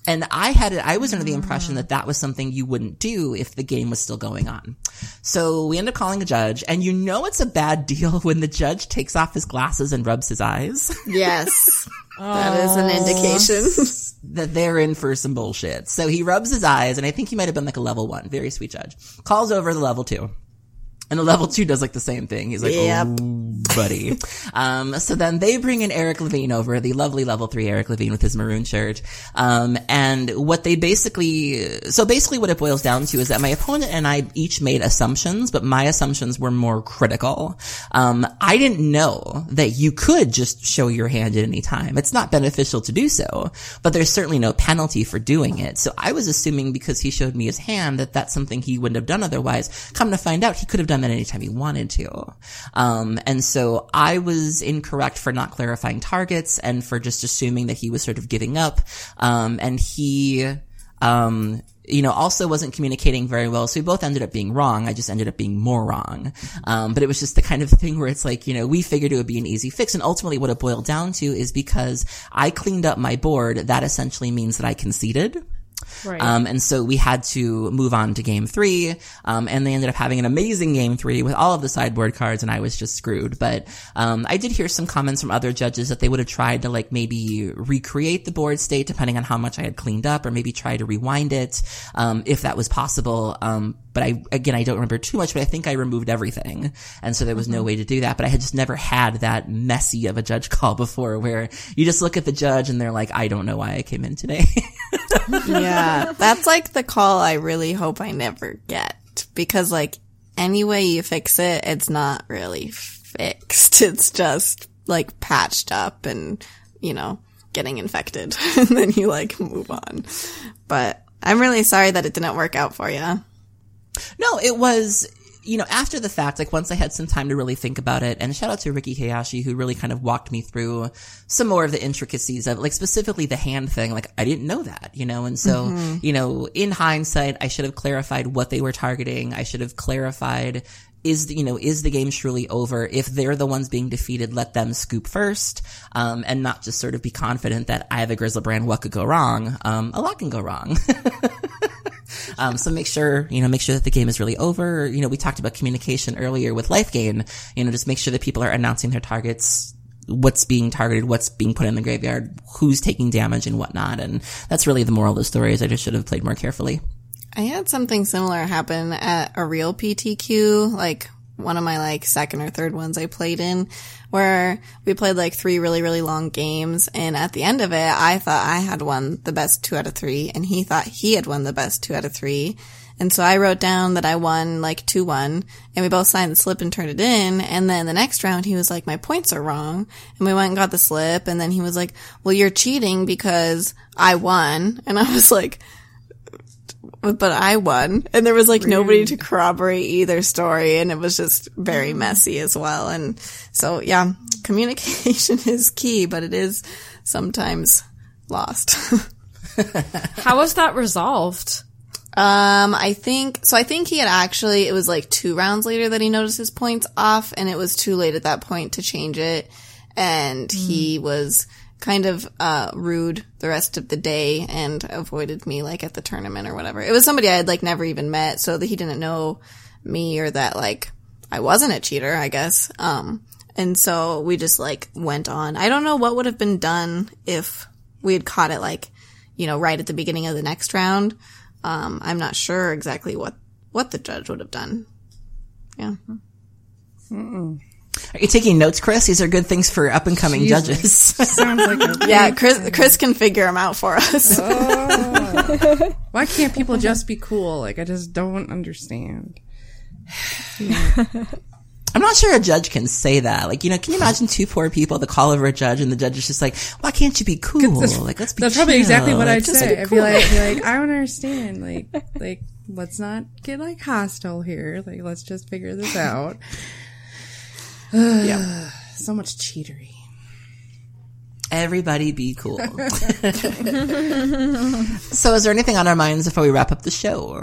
And I had it, I was under the impression that that was something you wouldn't do if the game was still going on. So we ended up calling a judge, and you know it's a bad deal when the judge takes off his glasses and rubs his eyes. Yes. That is an indication. That they're in for some bullshit. So he rubs his eyes, and I think he might have been like a level one. Very sweet judge. Calls over the level two. And the level two does like the same thing. He's like, yep. oh, buddy. um, so then they bring in Eric Levine over, the lovely level three Eric Levine with his maroon shirt. Um, and what they basically, so basically what it boils down to is that my opponent and I each made assumptions, but my assumptions were more critical. Um, I didn't know that you could just show your hand at any time. It's not beneficial to do so, but there's certainly no penalty for doing it. So I was assuming because he showed me his hand that that's something he wouldn't have done otherwise. Come to find out, he could have done that anytime he wanted to. Um, and so I was incorrect for not clarifying targets and for just assuming that he was sort of giving up. Um, and he, um, you know, also wasn't communicating very well. So we both ended up being wrong. I just ended up being more wrong. Um, but it was just the kind of thing where it's like, you know, we figured it would be an easy fix. And ultimately what it boiled down to is because I cleaned up my board, that essentially means that I conceded. Right. Um, and so we had to move on to game three. Um, and they ended up having an amazing game three with all of the sideboard cards, and I was just screwed. But, um, I did hear some comments from other judges that they would have tried to like maybe recreate the board state depending on how much I had cleaned up, or maybe try to rewind it, um, if that was possible. Um, but I, again, I don't remember too much, but I think I removed everything. And so there was mm-hmm. no way to do that. But I had just never had that messy of a judge call before where you just look at the judge and they're like, I don't know why I came in today. Yeah, that's like the call I really hope I never get, because like any way you fix it, it's not really fixed. It's just like patched up and, you know, getting infected and then you like move on. But I'm really sorry that it didn't work out for you. No, it was, you know, after the fact, like once I had some time to really think about it, and shout out to Ricky Hayashi who really kind of walked me through some more of the intricacies of like specifically the hand thing. Like I didn't know that, you know, and so, mm-hmm. you know, in hindsight, I should have clarified what they were targeting. I should have clarified, is the, you know, is the game truly over? If they're the ones being defeated, let them scoop first, um, and not just sort of be confident that I have a Griselbrand, what could go wrong? Um, a lot can go wrong. Um, so make sure, you know, make sure that the game is really over. You know, we talked about communication earlier with Life Gain. You know, just make sure that people are announcing their targets, what's being targeted, what's being put in the graveyard, who's taking damage and whatnot. And that's really the moral of the story, is I just should have played more carefully. I had something similar happen at a real P T Q, like one of my like second or third ones I played in, where we played like three really, really long games. And at the end of it, I thought I had won the best two out of three, and he thought he had won the best two out of three. And so I wrote down that I won like two one, and we both signed the slip and turned it in. And then the next round, he was like, my points are wrong. And we went and got the slip. And then he was like, well, you're cheating because I won. And I was like, but I won. And there was like really? nobody to corroborate either story. And it was just very messy as well. And so, yeah, communication is key, but it is sometimes lost. How was that resolved? Um, I think, so I think he had actually, it was like two rounds later that he noticed his points off, and it was too late at that point to change it. And mm. he was kind of, uh, rude the rest of the day and avoided me like at the tournament or whatever. It was somebody I had like never even met, so that he didn't know me or that like I wasn't a cheater, I guess. Um, and so we just like went on. I don't know what would have been done if we had caught it like, you know, right at the beginning of the next round. Um, I'm not sure exactly what, what the judge would have done. Yeah. Mm-mm. Are you taking notes, Chris? These are good things for up and coming judges. Sounds like a yeah, Chris. Chris can figure them out for us. Oh. Why can't people just be cool? Like, I just don't understand. I'm not sure a judge can say that. Like, you know, can you imagine two poor people that call over a judge and the judge is just like, why can't you be cool? Like, let's be That's chill. probably exactly what like, I'd say. Be I'd cool. be like, be like, I don't understand. Like, like, let's not get like hostile here. Like, let's just figure this out. Yeah. So much cheatery. Everybody be cool. So is there anything on our minds before we wrap up the show?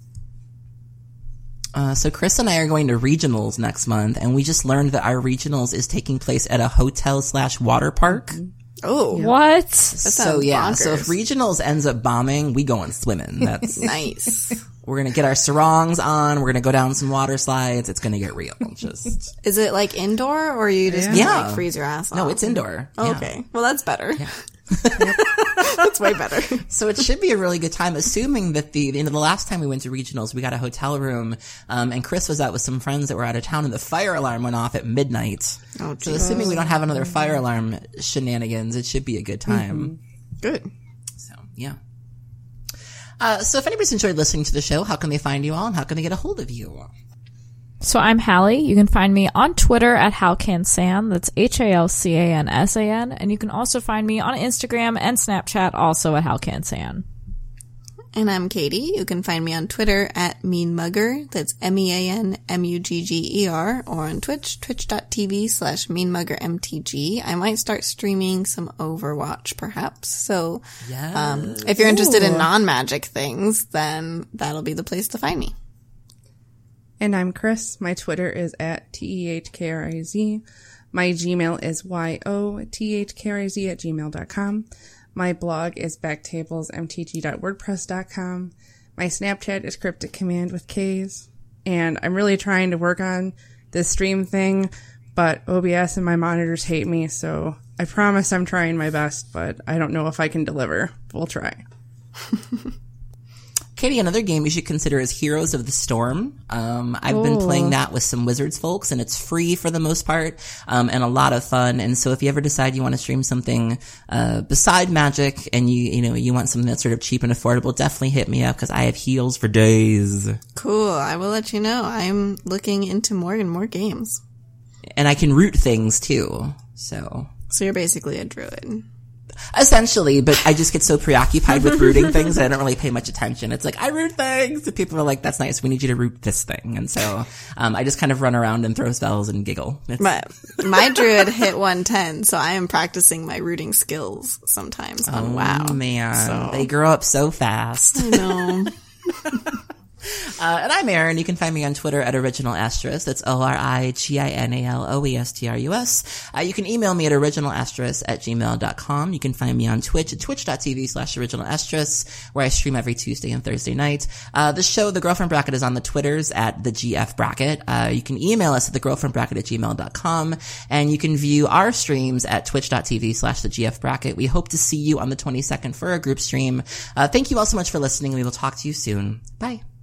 Uh, so Chris and I are going to regionals next month, and we just learned that our regionals is taking place at a hotel slash water park. Oh, What? So sounds yeah, so bonkers. if regionals ends up bombing, we going swimming. That's nice. we're gonna get our sarongs on. We're gonna go down some water slides. It's gonna get real. Just Is it like indoor or you just Yeah. gonna, like freeze your ass off? no, it's indoor. Oh, Yeah. okay. Well, that's better. That's way better. So it should be a really good time, assuming that the, you know, the last time we went to regionals, we got a hotel room, um, and Chris was out with some friends that were out of town and the fire alarm went off at midnight. Oh, So geez. assuming we don't have another fire alarm shenanigans, it should be a good time. Good. So, yeah. Uh, so if anybody's enjoyed listening to the show, how can they find you all and how can they get a hold of you? So I'm Hallie. You can find me on Twitter at HalCanSan. That's H A L C A N S A N. And you can also find me on Instagram and Snapchat also at HalCanSan. And I'm Katie. You can find me on Twitter at MeanMugger. That's M E A N M U G G E R. Or on Twitch, twitch.tv slash MeanMuggerMTG. I might start streaming some Overwatch, perhaps. So, um, if you're interested in non-magic things, then that'll be the place to find me. And I'm Chris. My Twitter is at T E H K R I Z. My Gmail is Y O T H K R I Z at gmail dot com. My blog is backtables M T G dot wordpress dot com. My Snapchat is Cryptic Command with K's. And I'm really trying to work on this stream thing, but O B S and my monitors hate me, so I promise I'm trying my best, but I don't know if I can deliver. We'll try. Katie, another game you should consider is Heroes of the Storm. Um, I've been playing that with some Wizards folks, and it's free for the most part, um, and a lot of fun. And so if you ever decide you want to stream something, uh, beside Magic and you, you know, you want something that's sort of cheap and affordable, definitely hit me up because I have heals for days. Cool. I will let you know. I'm looking into more and more games. And I can root things too. So. So you're basically a druid. Essentially, but I just get so preoccupied with rooting things that I don't really pay much attention. It's like, I root things, and people are like, that's nice, we need you to root this thing. And so, um, I just kind of run around and throw spells and giggle. It's, But my druid hit one ten, so I am practicing my rooting skills sometimes on WoW. oh man, So- they grow up so fast. I know. Uh, and I'm Aaron. You can find me on Twitter at Original Astrus. That's O R I G I N A L O E S T R U S. Uh, you can email me at originalastrus at gmail dot com. You can find me on Twitch at twitch.tv slash originalastrus, where I stream every Tuesday and Thursday night. Uh, the show, The Girlfriend Bracket, is on the Twitters at the G F Bracket. Uh, you can email us at thegirlfriendbracket at gmail dot com. And you can view our streams at twitch.tv slash the G F Bracket. We hope to see you on the twenty-second for a group stream. Uh, thank you all so much for listening. We will talk to you soon. Bye.